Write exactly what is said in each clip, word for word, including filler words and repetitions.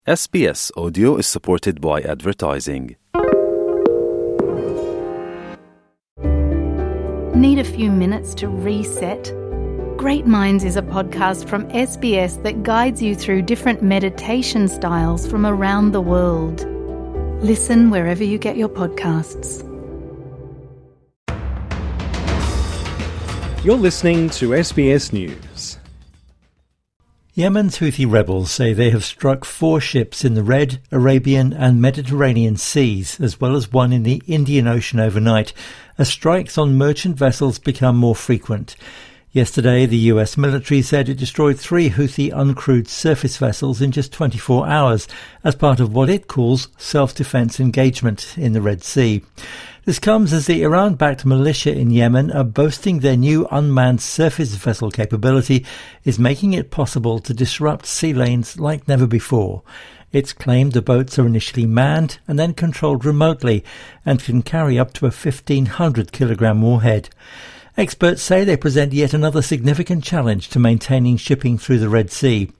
S B S Audio is supported by advertising. Need a few minutes to reset? Great Minds is a podcast from S B S that guides you through different meditation styles from around the world. Listen wherever you get your podcasts. You're listening to S B S News. Yemen's Houthi rebels say they have struck four ships in the Red, Arabian and Mediterranean seas, as well as one in the Indian Ocean overnight, as strikes on merchant vessels become more frequent. Yesterday, the U S military said it destroyed three Houthi uncrewed surface vessels in just twenty-four hours as part of what it calls self-defense engagement in the Red Sea. This comes as the Iran-backed militia in Yemen are boasting their new unmanned surface vessel capability is making it possible to disrupt sea lanes like never before. It's claimed the boats are initially manned and then controlled remotely and can carry up to a fifteen hundred kilogram warhead. Experts say they present yet another significant challenge to maintaining shipping through the Red Sea.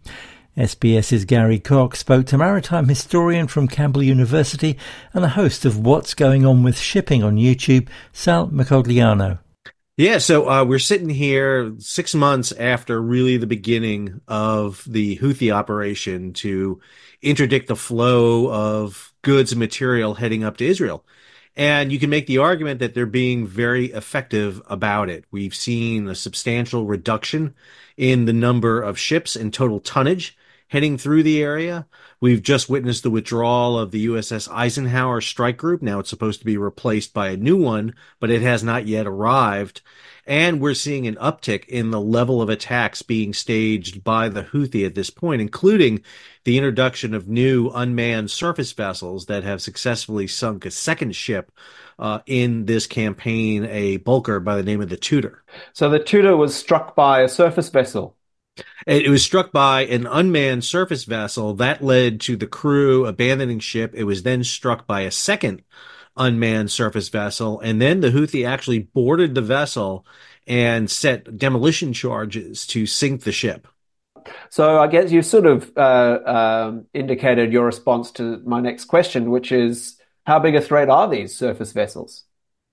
SBS's Gary Cox spoke to maritime historian from Campbell University and the host of What's Going On with Shipping on YouTube, Sal Macogliano. Yeah, so uh, we're sitting here six months after really the beginning of the Houthi operation to interdict the flow of goods and material heading up to Israel. And you can make the argument that they're being very effective about it. We've seen a substantial reduction in the number of ships and total tonnage heading through the area. We've just witnessed the withdrawal of the U S S Eisenhower strike group. Now it's supposed to be replaced by a new one, but it has not yet arrived. And we're seeing an uptick in the level of attacks being staged by the Houthi at this point, including the introduction of new unmanned surface vessels that have successfully sunk a second ship uh, in this campaign, a bulker by the name of the Tudor. So the Tudor was struck by a surface vessel. It was struck by an unmanned surface vessel. That led to the crew abandoning ship. It was then struck by a second unmanned surface vessel, and then the Houthi actually boarded the vessel and set demolition charges to sink the ship. So I guess you sort of uh, um, indicated your response to my next question, which is, how big a threat are these surface vessels?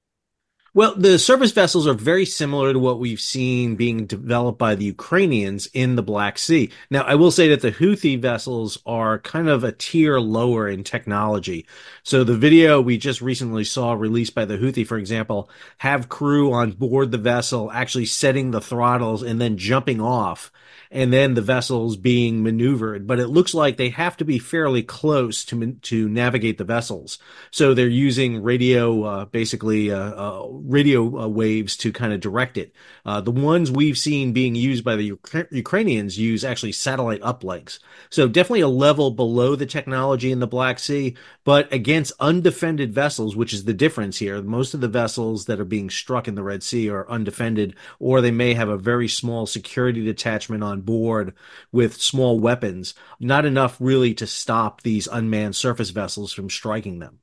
Well, the surface vessels are very similar to what we've seen being developed by the Ukrainians in the Black Sea. Now, I will say that the Houthi vessels are kind of a tier lower in technology. So the video we just recently saw released by the Houthi, for example, have crew on board the vessel actually setting the throttles and then jumping off, and then the vessels being maneuvered. But it looks like they have to be fairly close to to navigate the vessels. So they're using radio, uh, basically, uh, uh, radio uh, waves to kind of direct it. Uh, the ones we've seen being used by the Uk- Ukrainians use actually satellite uplinks. So definitely a level below the technology in the Black Sea, but against undefended vessels, which is the difference here. Most of the vessels that are being struck in the Red Sea are undefended, or they may have a very small security detachment on board with small weapons. Not enough really to stop these unmanned surface vessels from striking them.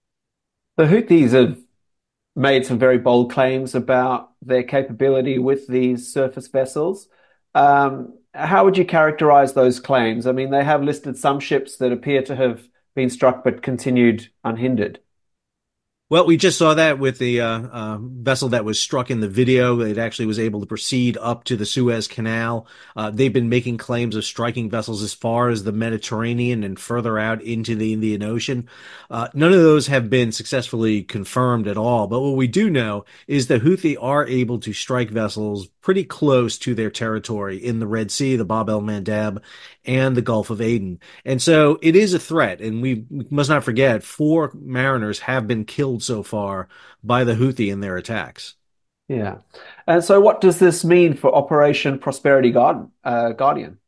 The Houthis have made some very bold claims about their capability with these surface vessels. Um, how would you characterize those claims? I mean, they have listed some ships that appear to have been struck but continued unhindered. Well, we just saw that with the uh, uh, vessel that was struck in the video. It actually was able to proceed up to the Suez Canal. Uh, they've been making claims of striking vessels as far as the Mediterranean and further out into the Indian Ocean. Uh, none of those have been successfully confirmed at all. But what we do know is the Houthi are able to strike vessels pretty close to their territory in the Red Sea, the Bab el-Mandeb, and the Gulf of Aden. And so it is a threat. And we must not forget, four mariners have been killed so far by the Houthi in their attacks. Yeah. And so what does this mean for Operation Prosperity Guard, uh, Guardian?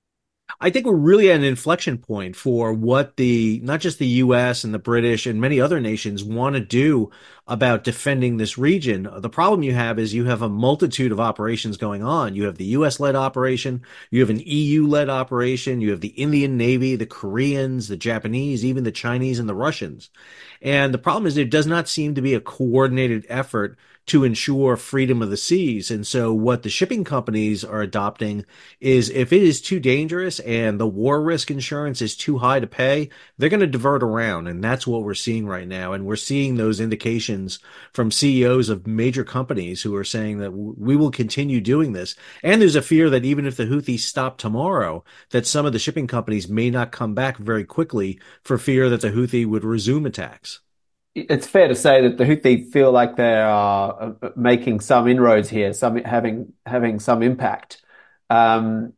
I think we're really at an inflection point for what the, not just the U S and the British and many other nations want to do about defending this region. The problem you have is you have a multitude of operations going on. You have the U S-led operation, you have an E U-led operation, you have the Indian Navy, the Koreans, the Japanese, even the Chinese and the Russians. And the problem is there does not seem to be a coordinated effort to ensure freedom of the seas. And so what the shipping companies are adopting is if it is too dangerous and the war risk insurance is too high to pay, they're going to divert around. And that's what we're seeing right now. And we're seeing those indications from C E Os of major companies who are saying that we will continue doing this. And there's a fear that even if the Houthis stop tomorrow, that some of the shipping companies may not come back very quickly for fear that the Houthi would resume attacks. It's fair to say that the Houthi feel like they are making some inroads here, some having having some impact. Um,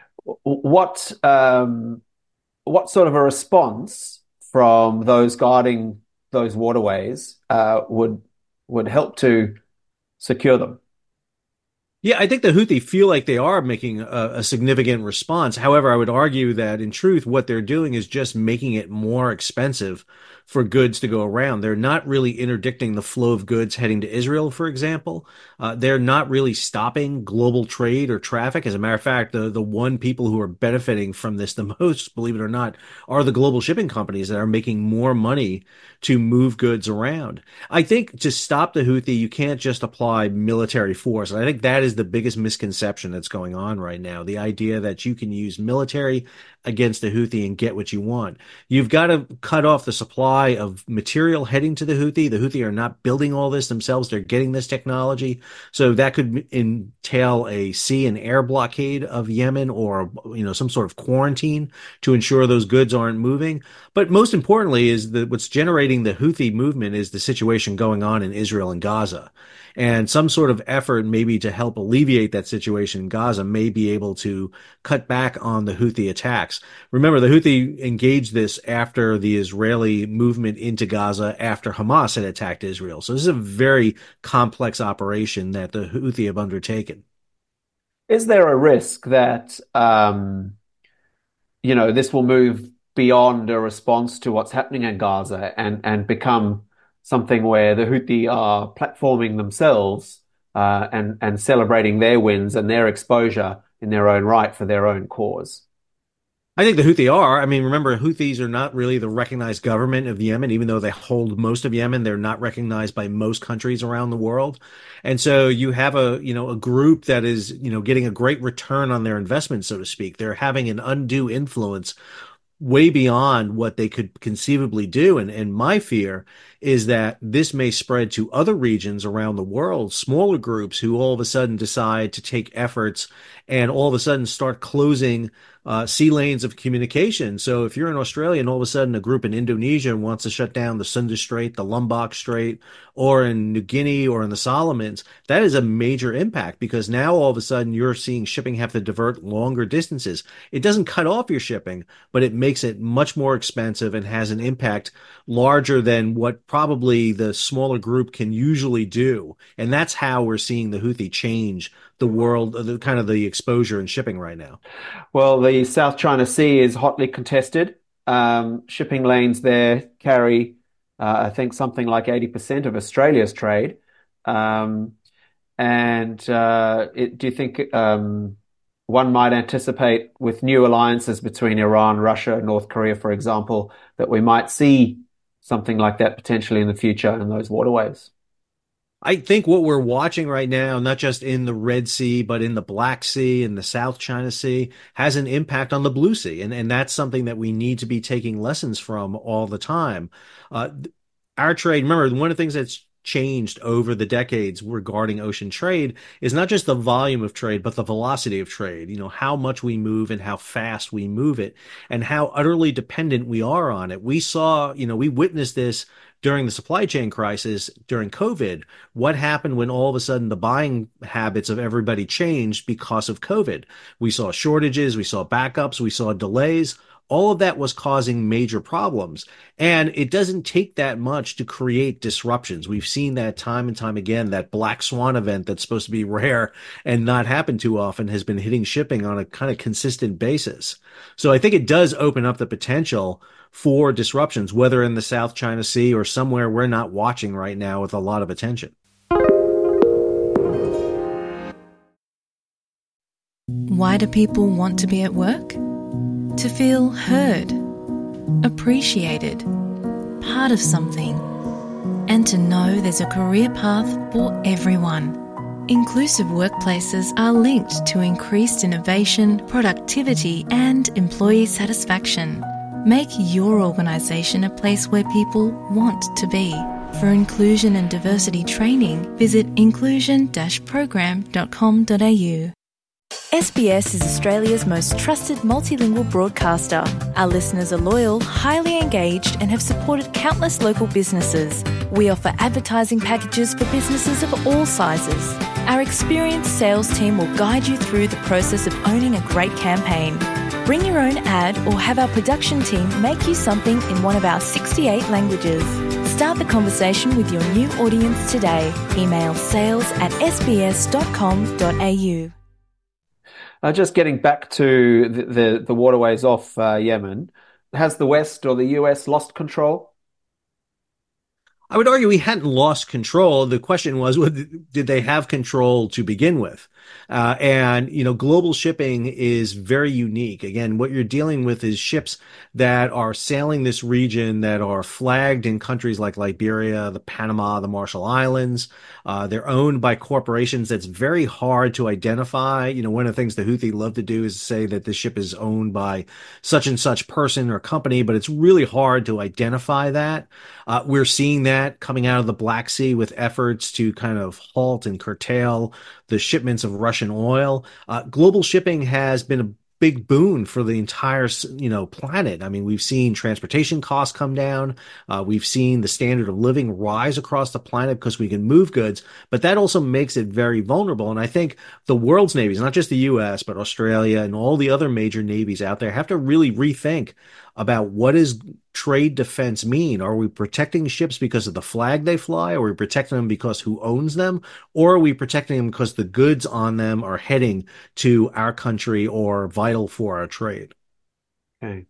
what um, what sort of a response from those guarding those waterways uh, would would help to secure them? Yeah, I think the Houthi feel like they are making a, a significant response. However, I would argue that in truth, what they're doing is just making it more expensive for goods to go around. They're not really interdicting the flow of goods heading to Israel, for example. Uh, they're not really stopping global trade or traffic. As a matter of fact, the, the one people who are benefiting from this the most, believe it or not, are the global shipping companies that are making more money to move goods around. I think to stop the Houthi, you can't just apply military force. And I think that is the biggest misconception that's going on right now. The idea that you can use military against the Houthi and get what you want. You've got to cut off the supply of material heading to the Houthi. The Houthi are not building all this themselves. They're getting this technology. So that could entail a sea and air blockade of Yemen, or, you know, some sort of quarantine to ensure those goods aren't moving. But most importantly is that what's generating the Houthi movement is the situation going on in Israel and Gaza. And some sort of effort maybe to help alleviate that situation in Gaza may be able to cut back on the Houthi attacks. Remember, the Houthi engaged this after the Israeli movement into Gaza after Hamas had attacked Israel. So this is a very complex operation that the Houthi have undertaken. Is there a risk that, um, you know, this will move beyond a response to what's happening in Gaza and, and become something where the Houthi are platforming themselves uh, and, and celebrating their wins and their exposure in their own right for their own cause? I think the Houthi are. I mean, remember, Houthis are not really the recognized government of Yemen. Even though they hold most of Yemen, they're not recognized by most countries around the world. And so you have a, you know, a group that is, you know, getting a great return on their investment, so to speak. They're having an undue influence way beyond what they could conceivably do. And, and my fear is that this may spread to other regions around the world, smaller groups who all of a sudden decide to take efforts and all of a sudden start closing uh, sea lanes of communication. So if you're in Australia and all of a sudden a group in Indonesia wants to shut down the Sunda Strait, the Lombok Strait, or in New Guinea or in the Solomons, that is a major impact, because now all of a sudden you're seeing shipping have to divert longer distances. It doesn't cut off your shipping, but it makes it much more expensive and has an impact larger than what probably the smaller group can usually do. And that's how we're seeing the Houthi change the world, the kind of the exposure in shipping right now. Well, the South China Sea is hotly contested. Um, shipping lanes there carry, uh, I think, something like eighty percent of Australia's trade. Um, and uh, it, do you think um, one might anticipate, with new alliances between Iran, Russia, North Korea, for example, that we might see something like that potentially in the future in those waterways? I think what we're watching right now, not just in the Red Sea, but in the Black Sea and the South China Sea, has an impact on the Blue Sea. And, and that's something that we need to be taking lessons from all the time. Uh, our trade, remember, one of the things that's changed over the decades regarding ocean trade is not just the volume of trade, but the velocity of trade. You know, how much we move and how fast we move it, and how utterly dependent we are on it. We saw, you know, we witnessed this during the supply chain crisis during COVID. What happened when all of a sudden the buying habits of everybody changed because of COVID? We saw shortages, we saw backups, we saw delays. All of that was causing major problems. And it doesn't take that much to create disruptions. We've seen that time and time again. That black swan event that's supposed to be rare and not happen too often has been hitting shipping on a kind of consistent basis. So I think it does open up the potential for disruptions, whether in the South China Sea or somewhere we're not watching right now with a lot of attention. Why do people want to be at work? To feel heard, appreciated, part of something. and to know there's a career path for everyone. Inclusive workplaces are linked to increased innovation, productivity, and employee satisfaction. Make your organisation a place where people want to be. For inclusion and diversity training, visit inclusion dash program dot com dot a u. S B S is Australia's most trusted multilingual broadcaster. Our listeners are loyal, highly engaged, and have supported countless local businesses. We offer advertising packages for businesses of all sizes. Our experienced sales team will guide you through the process of owning a great campaign. Bring your own ad or have our production team make you something in one of our sixty-eight languages. Start the conversation with your new audience today. Email sales at s b s dot com dot a u. Uh, just getting back to the, the, the waterways off uh, Yemen, has the West or the U S lost control? I would argue we hadn't lost control. The question was, did they have control to begin with? Uh, and, you know, global shipping is very unique. Again, what you're dealing with is ships that are sailing this region that are flagged in countries like Liberia, the Panama, the Marshall Islands. Uh, they're owned by corporations that's very hard to identify. You know, one of the things the Houthi love to do is say that the ship is owned by such and such person or company, but it's really hard to identify that. Uh, we're seeing that coming out of the Black Sea with efforts to kind of halt and curtail the shipments of Russian oil. Uh, global shipping has been a big boon for the entire, you know, planet. I mean, we've seen transportation costs come down. Uh, we've seen the standard of living rise across the planet because we can move goods, but that also makes it very vulnerable. And I think the world's navies, not just the U S, but Australia and all the other major navies out there have to really rethink about what does trade defense mean? Are we protecting ships because of the flag they fly? Are we protecting them because who owns them? Or are we protecting them because the goods on them are heading to our country or vital for our trade? Okay.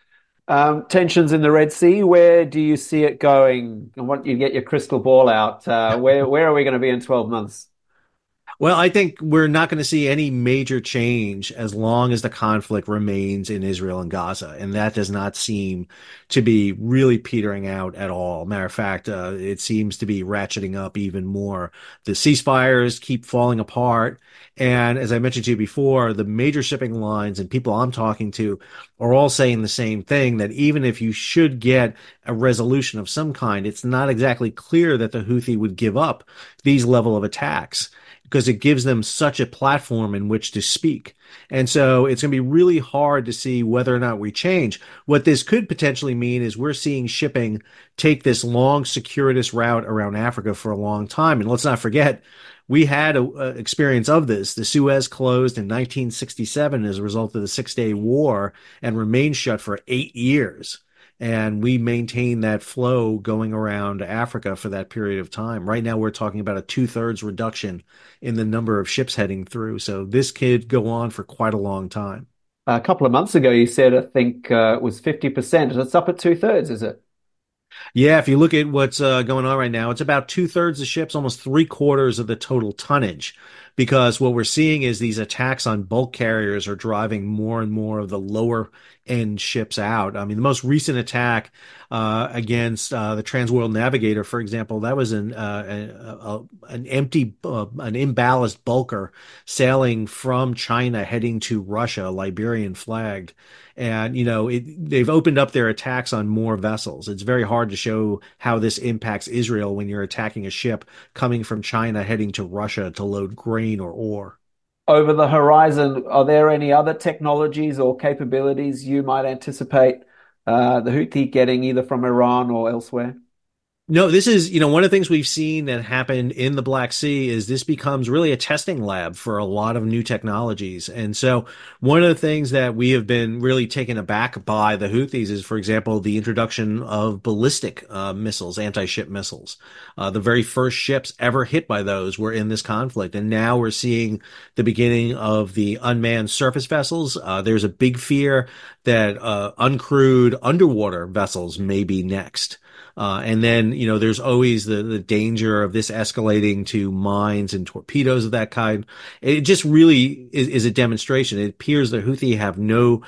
Um, tensions in the Red Sea, where do you see it going? I want you to get your crystal ball out. Uh, where, where are we going to be in twelve months? Well, I think we're not going to see any major change as long as the conflict remains in Israel and Gaza. And that does not seem to be really petering out at all. Matter of fact, uh, it seems to be ratcheting up even more. The ceasefires keep falling apart. And as I mentioned to you before, the major shipping lines and people I'm talking to are all saying the same thing, that even if you should get a resolution of some kind, it's not exactly clear that the Houthi would give up these level of attacks, because it gives them such a platform in which to speak. And so it's going to be really hard to see whether or not we change. What this could potentially mean is we're seeing shipping take this long, circuitous route around Africa for a long time. And let's not forget, we had a, a experience of this. The Suez closed in nineteen sixty-seven as a result of the Six-Day War and remained shut for eight years. And we maintain that flow going around Africa for that period of time. Right now, we're talking about a two-thirds reduction in the number of ships heading through. So this could go on for quite a long time. A couple of months ago, you said, I think uh, it was fifty percent. It's up at two-thirds, is it? Yeah, if you look at what's uh, going on right now, it's about two-thirds of ships, almost three-quarters of the total tonnage, because what we're seeing is these attacks on bulk carriers are driving more and more of the lower-end ships out. I mean, the most recent attack uh, against uh, the Transworld Navigator, for example, that was an uh, a, a, an empty, uh, an imballast bulker sailing from China heading to Russia, Liberian flagged. And, you know, it, they've opened up their attacks on more vessels. It's very hard to show how this impacts Israel when you're attacking a ship coming from China heading to Russia to load grain or ore. Over the horizon, are there any other technologies or capabilities you might anticipate uh, the Houthi getting either from Iran or elsewhere? No, this is, you know, one of the things we've seen that happened in the Black Sea is this becomes really a testing lab for a lot of new technologies. And so one of the things that we have been really taken aback by the Houthis is, for example, the introduction of ballistic uh, missiles, anti-ship missiles. Uh, the very first ships ever hit by those were in this conflict. And now we're seeing the beginning of the unmanned surface vessels. Uh, there's a big fear that uh, uncrewed underwater vessels may be next. Uh, and then, you know, there's always the, the danger of this escalating to mines and torpedoes of that kind. It just really is, is a demonstration. It appears the Houthi have no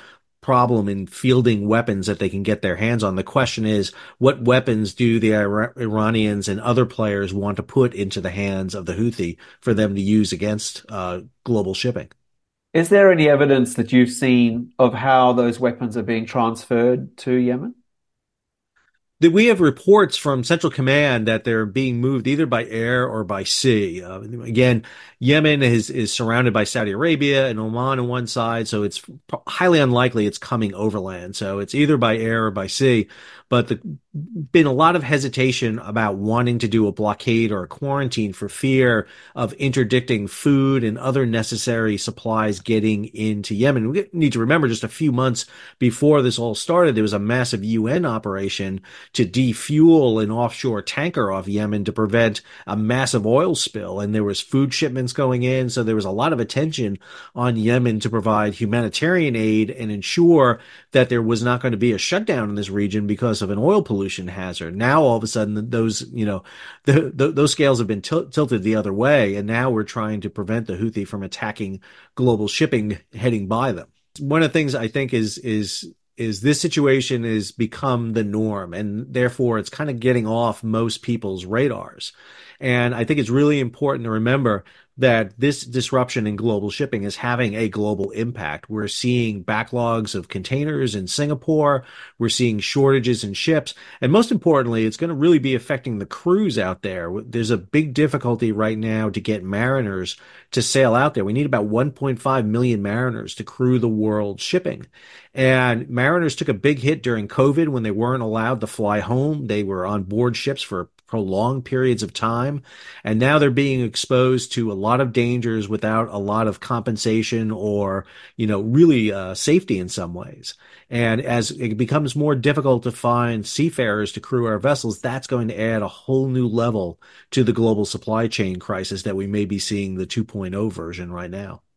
problem in fielding weapons that they can get their hands on. The question is, what weapons do the Ira- Iranians and other players want to put into the hands of the Houthi for them to use against uh, global shipping? Is there any evidence that you've seen of how those weapons are being transferred to Yemen? We have reports from Central Command that they're being moved either by air or by sea. Uh, again, Yemen is, is surrounded by Saudi Arabia and Oman on one side, so it's highly unlikely it's coming overland. So it's either by air or by sea. But the been a lot of hesitation about wanting to do a blockade or a quarantine for fear of interdicting food and other necessary supplies getting into Yemen. We need to remember just a few months before this all started, there was a massive U N operation to defuel an offshore tanker off Yemen to prevent a massive oil spill. And there was food shipments going in. So there was a lot of attention on Yemen to provide humanitarian aid and ensure that there was not going to be a shutdown in this region because of an oil pollution hazard. Now, all of a sudden, those, you know, the, the, those scales have been til- tilted the other way. And now we're trying to prevent the Houthi from attacking global shipping heading by them. One of the things I think is, is, is this situation has become the norm, and therefore it's kind of getting off most people's radars. And I think it's really important to remember that this disruption in global shipping is having a global impact. We're seeing backlogs of containers in Singapore. We're seeing shortages in ships. And most importantly, it's going to really be affecting the crews out there. There's a big difficulty right now to get mariners to sail out there. We need about one point five million mariners to crew the world shipping. And mariners took a big hit during COVID when they weren't allowed to fly home. They were on board ships for prolonged periods of time. And now they're being exposed to a lot of dangers without a lot of compensation or, you know, really uh, safety in some ways. And as it becomes more difficult to find seafarers to crew our vessels, that's going to add a whole new level to the global supply chain crisis that we may be seeing the two point oh version right now.